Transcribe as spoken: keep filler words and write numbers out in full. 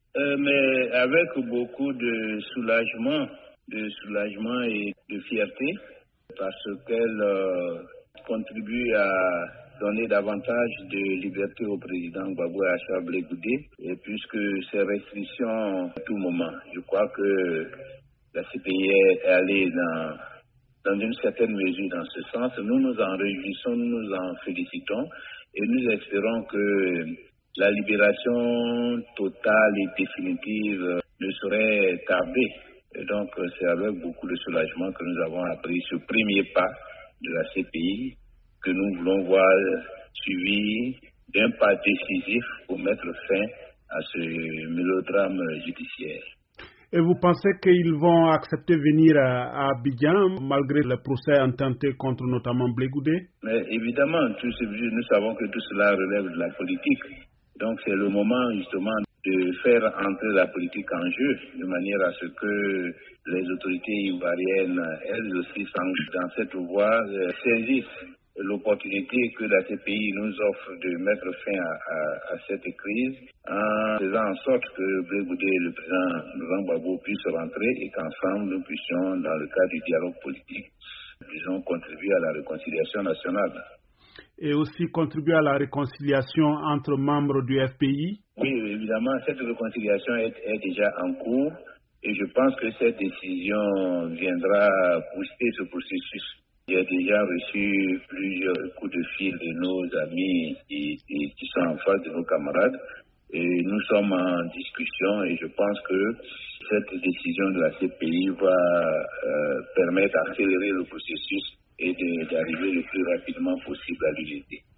Euh, mais avec beaucoup de soulagement, de soulagement et de fierté, parce qu'elle euh, contribue à donner davantage de liberté au président Gbagbo Achab-Blé Goudé, et puisque ces restrictions à tout moment, je crois que la C P I est allée dans, dans une certaine mesure dans ce sens. Nous nous en réjouissons, nous nous en félicitons, et nous espérons que la libération totale et définitive ne saurait tarder. Et donc, c'est avec beaucoup de soulagement que nous avons appris ce premier pas de la C P I que nous voulons voir suivi d'un pas décisif pour mettre fin à ce mélodrame judiciaire. Et vous pensez qu'ils vont accepter de venir à, à Abidjan malgré le procès intenté contre notamment Blé Goudé? Mais évidemment, tout ce, nous savons que tout cela relève de la politique. Donc c'est le moment justement de faire entrer la politique en jeu de manière à ce que les autorités ivoiriennes, elles aussi, dans cette voie, saisissent l'opportunité que la C P I nous offre de mettre fin à, à, à cette crise en faisant en sorte que Blé Goudé et le président Laurent Gbagbo puissent rentrer et qu'ensemble nous puissions, dans le cadre du dialogue politique, disons, contribuer à la réconciliation nationale. Et aussi contribuer à la réconciliation entre membres du F P I? Oui, évidemment, cette réconciliation est, est déjà en cours et je pense que cette décision viendra booster ce processus. J'ai déjà reçu plusieurs coups de fil de nos amis qui, qui, qui sont en face de nos camarades et nous sommes en discussion et je pense que cette décision de la C P I va euh, permettre d'accélérer le processus et de, d'arriver le plus rapidement possible à l'unité.